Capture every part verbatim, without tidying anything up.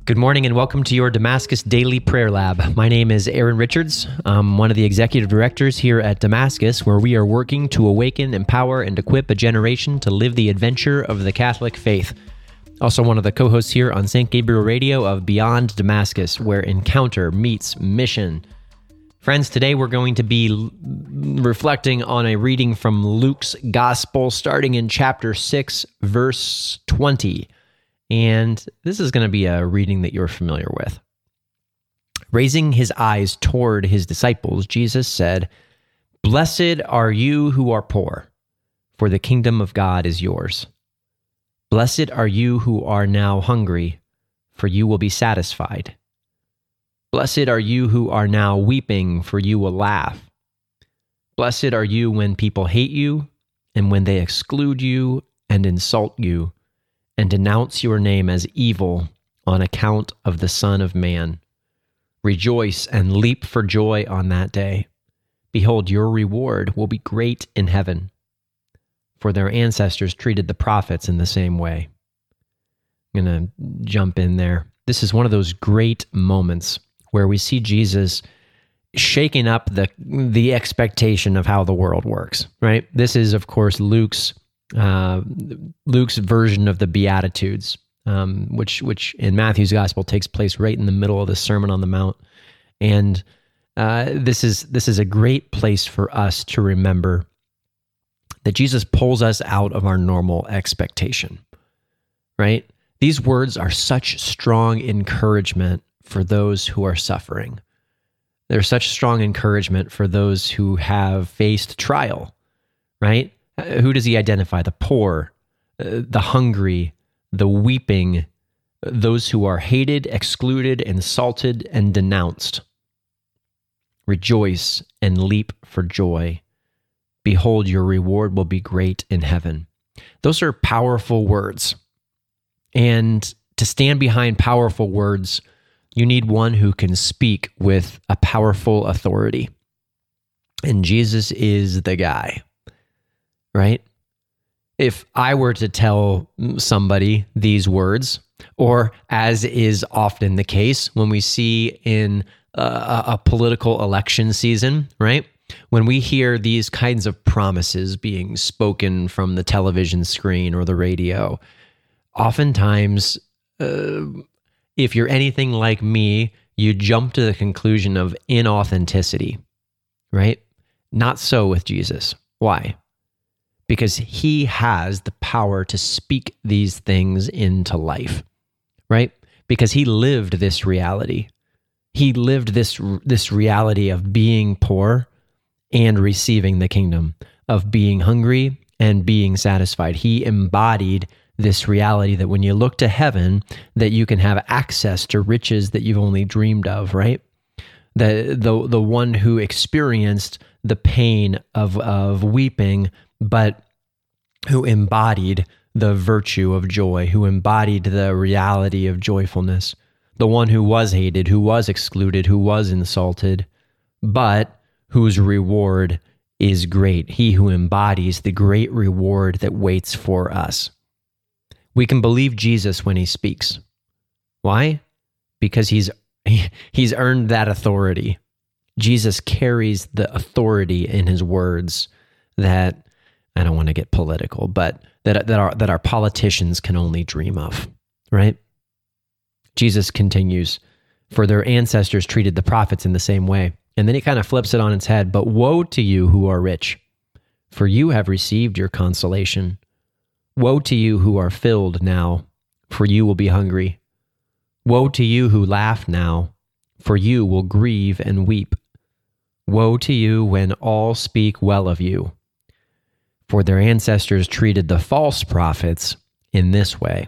Good morning and welcome to your Damascus Daily Prayer Lab. My name is Aaron Richards. I'm one of the executive directors here at Damascus, where we are working to awaken, empower, and equip a generation to live the adventure of the Catholic faith. Also one of the co-hosts here on Saint Gabriel Radio of Beyond Damascus, where encounter meets mission. Friends, today we're going to be l- reflecting on a reading from Luke's Gospel, starting in chapter six, verse twenty. And this is going to be a reading that you're familiar with. Raising his eyes toward his disciples, Jesus said, "Blessed are you who are poor, for the kingdom of God is yours. Blessed are you who are now hungry, for you will be satisfied. Blessed are you who are now weeping, for you will laugh. Blessed are you when people hate you, and when they exclude you and insult you, and denounce your name as evil on account of the Son of Man. Rejoice and leap for joy on that day. Behold, your reward will be great in heaven, for their ancestors treated the prophets in the same way." I'm going to jump in there. This is one of those great moments where we see Jesus shaking up the the expectation of how the world works, right? This is, of course, Luke's uh, Luke's version of the Beatitudes, um, which which in Matthew's Gospel takes place right in the middle of the Sermon on the Mount, and uh, this is this is a great place for us to remember that Jesus pulls us out of our normal expectation, right? These words are such strong encouragement for those who are suffering. They're such strong encouragement for those who have faced trial, right? Who does he identify? The poor, uh, the hungry, the weeping, those who are hated, excluded, insulted, and denounced. Rejoice and leap for joy. Behold, your reward will be great in heaven. Those are powerful words. And to stand behind powerful words, you need one who can speak with a powerful authority. And Jesus is the guy, right? If I were to tell somebody these words, or as is often the case when we see in a, a political election season, right? When we hear these kinds of promises being spoken from the television screen or the radio, oftentimes, uh, if you're anything like me, you jump to the conclusion of inauthenticity, right? Not so with Jesus. Why? Because he has the power to speak these things into life, right? Because he lived this reality. He lived this, this reality of being poor and receiving the kingdom, of being hungry and being satisfied. He embodied this reality that when you look to heaven, that you can have access to riches that you've only dreamed of, right? The the the one who experienced the pain of of weeping, but who embodied the virtue of joy, who embodied the reality of joyfulness. The one who was hated, who was excluded, who was insulted, but whose reward is great. He who embodies the great reward that waits for us. We can believe Jesus when he speaks. Why? Because he's he's earned that authority. Jesus carries the authority in his words that, I don't want to get political, but that that our that our politicians can only dream of, right? Jesus continues, "For their ancestors treated the prophets in the same way." And then he kind of flips it on its head. "But woe to you who are rich, for you have received your consolation. Woe to you who are filled now, for you will be hungry. Woe to you who laugh now, for you will grieve and weep. Woe to you when all speak well of you, for their ancestors treated the false prophets in this way."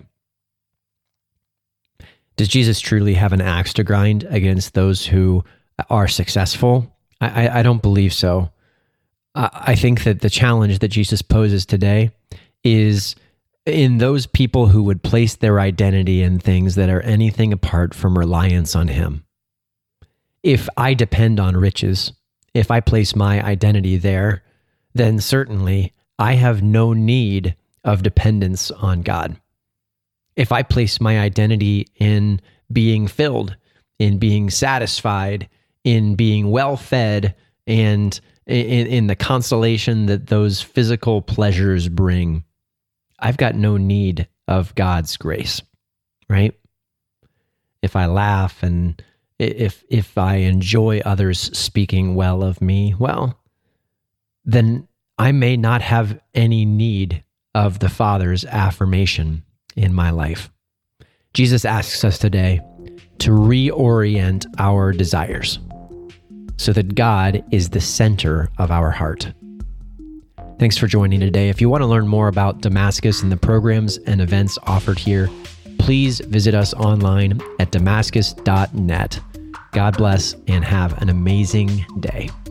Does Jesus truly have an axe to grind against those who are successful? I, I, I don't believe so. I, I think that the challenge that Jesus poses today is in those people who would place their identity in things that are anything apart from reliance on him. If I depend on riches, if I place my identity there, then certainly I have no need of dependence on God. If I place my identity in being filled, in being satisfied, in being well fed, and in, in the consolation that those physical pleasures bring, I've got no need of God's grace, right? If I laugh and if if I enjoy others speaking well of me, well, then I may not have any need of the Father's affirmation in my life. Jesus asks us today to reorient our desires so that God is the center of our heart. Thanks for joining today. If you want to learn more about Damascus and the programs and events offered here, please visit us online at damascus dot net. God bless and have an amazing day.